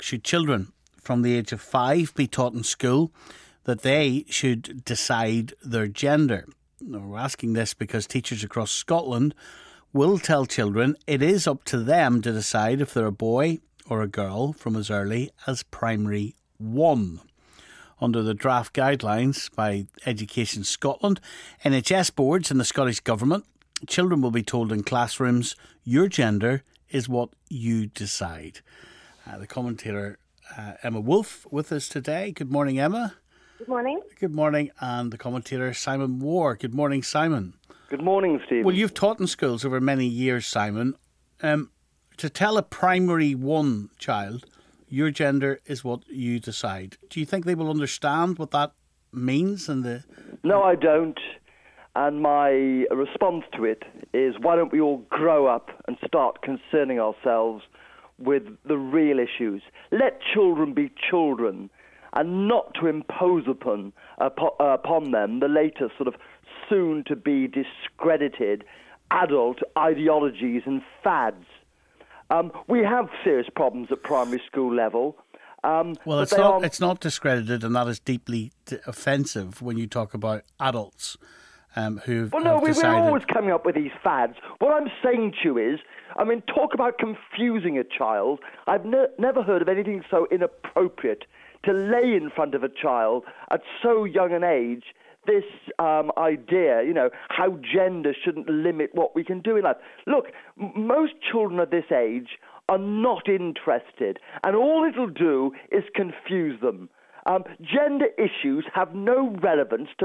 should children from the age of 5 be taught in school that they should decide their gender? Now, we're asking this because teachers across Scotland will tell children it is up to them to decide if they're a boy or a girl from as early as primary 1. Under the draft guidelines by Education Scotland, NHS boards and the Scottish Government, children will be told in classrooms, your gender is what you decide. The commentator Emma Wolfe with us today. Good morning, Emma. Good morning. Good morning. And the commentator Simon Moore. Good morning, Simon. Good morning, Stephen. Well, you've taught in schools over many years, Simon. To tell a primary 1 child, your gender is what you decide. Do you think they will understand what that means? No, I don't. And my response to it is, why don't we all grow up and start concerning ourselves with the real issues? Let children be children, and not to impose upon them the latest sort of soon-to-be discredited adult ideologies and fads. We have serious problems at primary school level. Well, it's not discredited, and that is deeply offensive when you talk about adults who Well, no, have decided... we're always coming up with these fads. What I'm saying to you is, talk about confusing a child. I've never heard of anything so inappropriate to lay in front of a child at so young an age this idea, how gender shouldn't limit what we can do in life. Look, most children at this age are not interested, and all it'll do is confuse them. Gender issues have no relevance to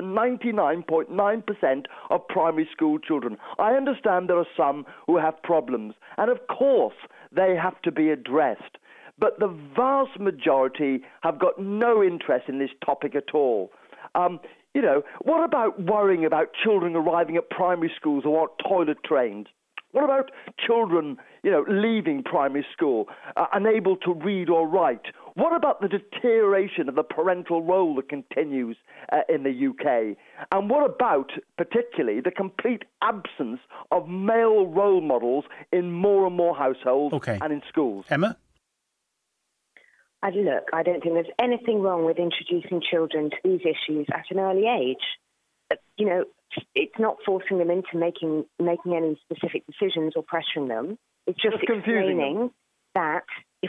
99.9% of primary school children. I understand there are some who have problems, and of course they have to be addressed. But the vast majority have got no interest in this topic at all. What about worrying about children arriving at primary schools who aren't toilet trained? What about children, leaving primary school, unable to read or write? What about the deterioration of the parental role that continues in the UK? And what about, particularly, the complete absence of male role models in more and more households and in schools? Emma? Look, I don't think there's anything wrong with introducing children to these issues at an early age. It's not forcing them into making any specific decisions or pressuring them. It's just explaining that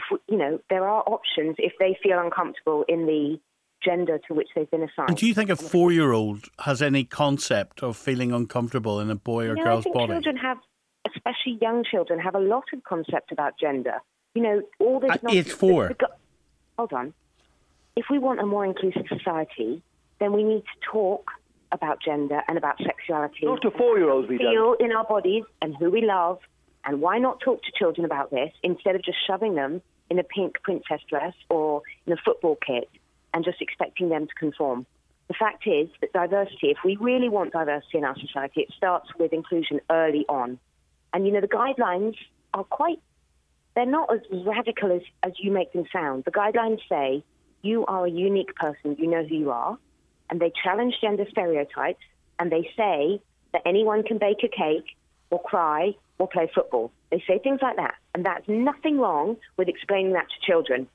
there are options if they feel uncomfortable in the gender to which they've been assigned. And do you think a 4-year-old has any concept of feeling uncomfortable in a boy or girl's body? I think children have, especially young children, have a lot of concept about gender. All this... At age 4? Hold on. If we want a more inclusive society, then we need to talk about gender and about sexuality. Not to 4-year-olds, we feel in our bodies and who we love. And why not talk to children about this instead of just shoving them in a pink princess dress or in a football kit and just expecting them to conform? The fact is that diversity, if we really want diversity in our society, it starts with inclusion early on. And, the guidelines are they're not as radical as you make them sound. The guidelines say you are a unique person, you know who you are, and they challenge gender stereotypes, and they say that anyone can bake a cake or cry or play football. They say things like that, and that's nothing wrong with explaining that to children.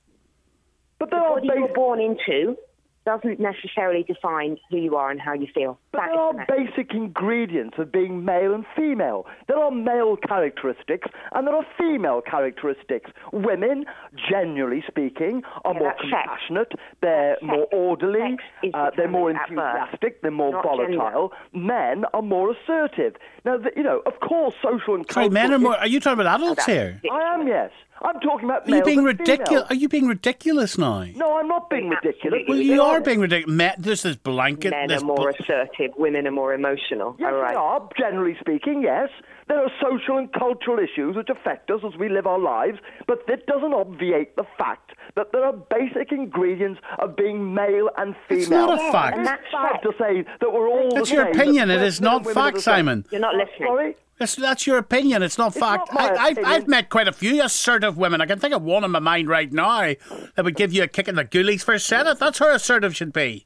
But the body you're born into doesn't necessarily define who you are and how you feel. But there are basic ingredients of being male and female. There are male characteristics and there are female characteristics. Women, generally speaking, are more compassionate, they're more orderly, they're more enthusiastic, they're more volatile. Gender. Men are more assertive. Now, of course, social and cultural... men are more... Are you talking about adults here? I am, yes. I'm talking about males Are you being ridiculous now? No, I'm not being ridiculous. Well, you are being ridiculous. This is blanket. Men are more assertive. Women are more emotional. Yes, they are, generally speaking, yes. There are social and cultural issues which affect us as we live our lives, but that doesn't obviate the fact that there are basic ingredients of being male and female. It's not a fact. And that's bad to say that we're all the same. That's your opinion. It is not fact, Simon. You're not listening. Sorry? That's your opinion. It's not fact. I've met quite a few assertive women. I can think of one in my mind right now that would give you a kick in the ghoulies for Senate. That's how assertive should be.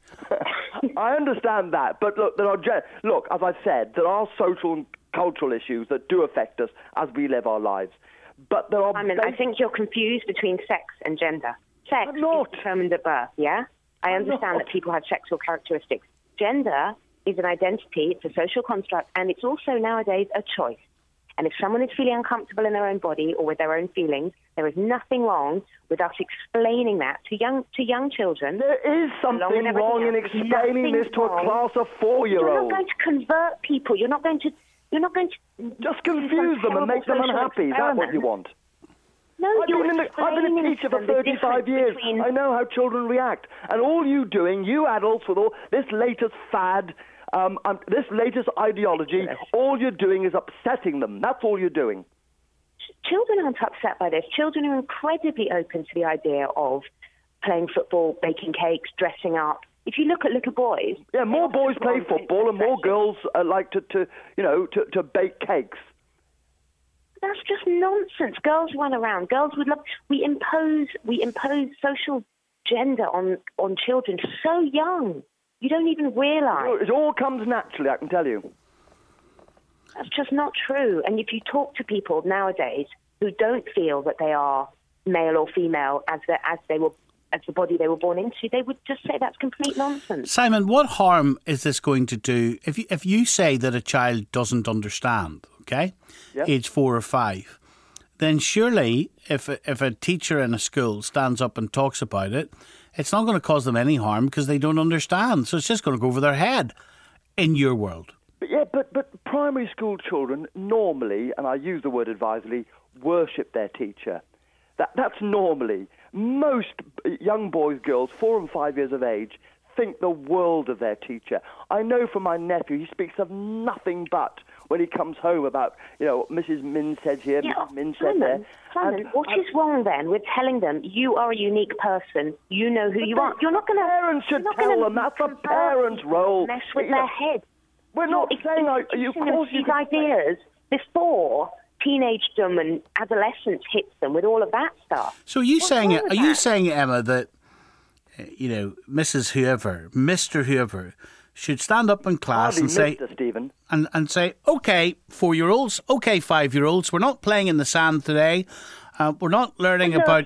I understand that, but look, as I said, there are social and cultural issues that do affect us as we live our lives. But there are... I think you're confused between sex and gender. Sex I'm not. is determined at birth, yeah? I understand that people have sexual characteristics. Gender is an identity, it's a social construct, and it's also nowadays a choice. And if someone is feeling uncomfortable in their own body or with their own feelings, there is nothing wrong with us explaining that to young children. There is something wrong in explaining this to a class of 4-year-olds. You're not going to convert people. You're not going to just confuse them and make them unhappy. Is that what you want? No, I've been a teacher for 35 years. I know how children react. And all you adults with all this latest fad, this latest ideology, all you're doing is upsetting them. That's all you're doing. Children aren't upset by this. Children are incredibly open to the idea of playing football, baking cakes, dressing up. If you look at little boys... Yeah, more boys play football and more girls like to bake cakes. That's just nonsense. Girls run around. Girls would love... We impose social gender on children so young. You don't even realise. It all comes naturally, I can tell you. That's just not true. And if you talk to people nowadays who don't feel that they are male or female as the body they were born into, they would just say that's complete nonsense. Simon, what harm is this going to do if you say that a child doesn't understand, okay, yep, age 4 or 5, then surely if a teacher in a school stands up and talks about it, it's not going to cause them any harm because they don't understand. So it's just going to go over their head in your world. But primary school children normally, and I use the word advisedly, worship their teacher. That's normally. Most young boys, girls, 4 and 5 years of age, think the world of their teacher. I know from my nephew, he speaks of nothing but when he comes home about, Mrs. Min said here, Mrs. Min said there. Simon, what is wrong then with telling them you are a unique person, you know who you are? You're not going to... Parents should tell them. That's a parent's role. Mess with their head. We're not saying... these ideas before teenagedom and adolescence hits them with all of that stuff. So are you saying, Emma, that, Mrs. Whoever, Mr. Whoever, should stand up in class and say... Mr. Stephen. And say, OK, 4-year-olds, OK, 5-year-olds, we're not playing in the sand today. We're not learning about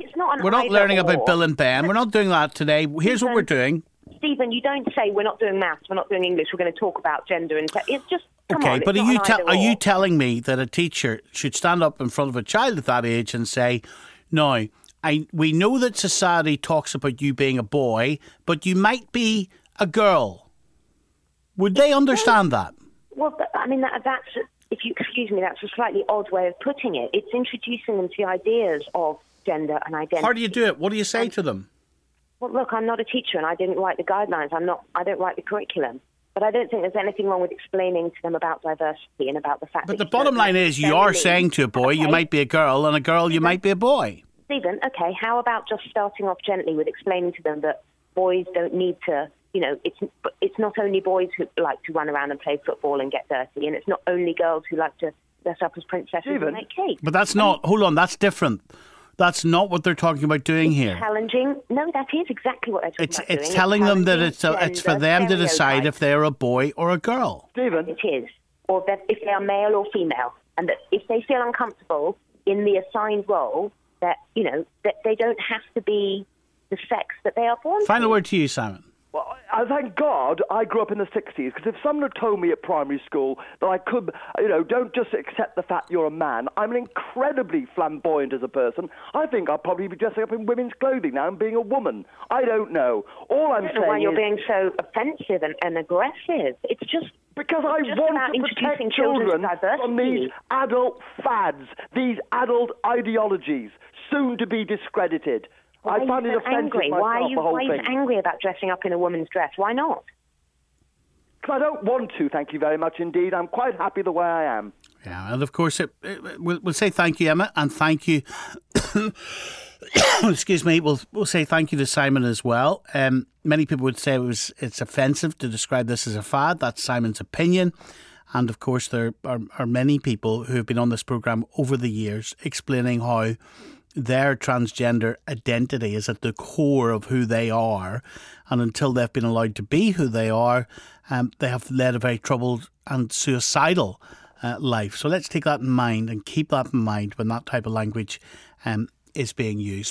Bill and Ben. We're not doing that today. Here's what we're doing. Stephen, you don't say we're not doing maths, we're not doing English, we're going to talk about gender and sex. It's just, come on, but are you telling me that a teacher should stand up in front of a child at that age and say, no, we know that society talks about you being a boy, but you might be a girl. Would they understand that? Well, I mean, that's, if you excuse me, that's a slightly odd way of putting it. It's introducing them to the ideas of gender and identity. How do you do it? What do you say to them? Well, look, I'm not a teacher and I didn't write the guidelines. I don't write the curriculum. But I don't think there's anything wrong with explaining to them about diversity and about the fact that... But the bottom line is you are saying to a boy, you might be a girl, and a girl, you might be a boy. Stephen, okay, how about just starting off gently with explaining to them that boys don't need to... it's not only boys who like to run around and play football and get dirty, and it's not only girls who like to dress up as princesses and make cake. But that's not... Hold on, that's different. That's not what they're talking about doing here. Challenging. No, that is exactly what they're talking about doing. It's telling them that it's for them to decide if they're a boy or a girl. Stephen. It is. Or that if they are male or female. And that if they feel uncomfortable in the assigned role, that, that they don't have to be the sex that they are born Final word to you, Simon. Well, I thank God I grew up in the 60s, because if someone had told me at primary school that I could, don't just accept the fact you're a man, I'm incredibly flamboyant as a person, I think I'll probably be dressing up in women's clothing now and being a woman. I don't know. All I'm saying is... I don't know why you're being so offensive and aggressive. It's just... Because I want to protect children from these adult fads, these adult ideologies, soon to be discredited. I find it offensive myself, Why are you angry about dressing up in a woman's dress? Why not? Because I don't want to, thank you very much indeed. I'm quite happy the way I am. Yeah, and of course, we'll say thank you, Emma, and thank you... Excuse me, we'll say thank you to Simon as well. Many people would say it's offensive to describe this as a fad. That's Simon's opinion. And of course, there are many people who have been on this programme over the years explaining how their transgender identity is at the core of who they are, and until they've been allowed to be who they are, they have led a very troubled and suicidal life. So let's take that in mind and keep that in mind when that type of language is being used.